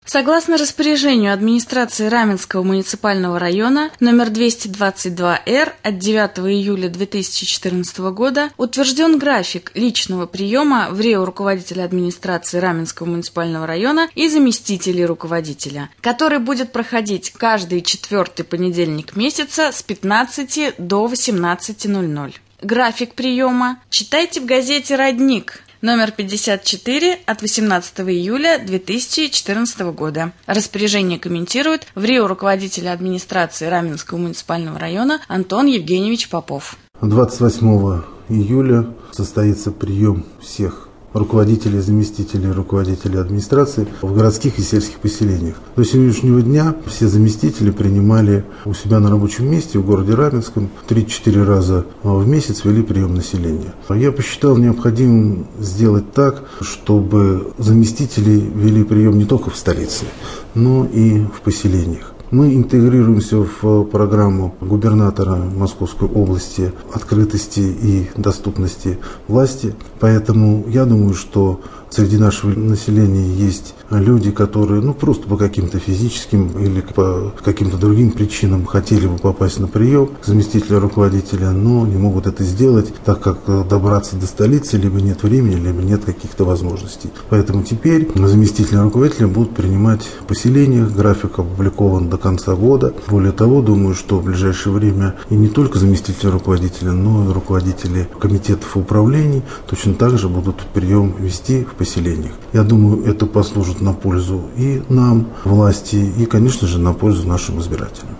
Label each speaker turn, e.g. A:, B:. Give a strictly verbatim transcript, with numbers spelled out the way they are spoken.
A: Согласно распоряжению администрации Раменского муниципального района номер двести двадцать два эр от девятого июля две тысячи четырнадцатого года утвержден график личного приема в РИО руководителя администрации Раменского муниципального района и заместителей руководителя, который будет проходить каждый четвертый понедельник месяца с пятнадцати до восемнадцати ноль-ноль. График приема читайте в газете «Родник». Номер пятьдесят четыре от восемнадцатого июля две тысячи четырнадцатого года. Распоряжение комментирует в РИО руководитель администрации Раменского муниципального района Антон Евгеньевич Попов.
B: двадцать восьмого июля состоится прием всех руководителей, заместителей руководителей администрации в городских и сельских поселениях. До сегодняшнего дня все заместители принимали у себя на рабочем месте в городе Раменском три-четыре раза в месяц вели прием населения. Я посчитал необходимым сделать так, чтобы заместители вели прием не только в столице, но и в поселениях. Мы интегрируемся в программу губернатора Московской области открытости и доступности власти, поэтому я думаю, что среди нашего населения есть люди, которые ну, просто по каким-то физическим или по каким-то другим причинам хотели бы попасть на прием к заместителю руководителя, но не могут это сделать, так как добраться до столицы либо нет времени, либо нет каких-то возможностей. Поэтому теперь заместители руководителя будут принимать в поселениях, график опубликован до конца года. Более того, думаю, что в ближайшее время и не только заместители руководителя, но и руководители комитетов и управлений точно так же будут прием вести в поселениях. Я думаю, это послужит на пользу и нам, власти, и, конечно же, на пользу нашим избирателям.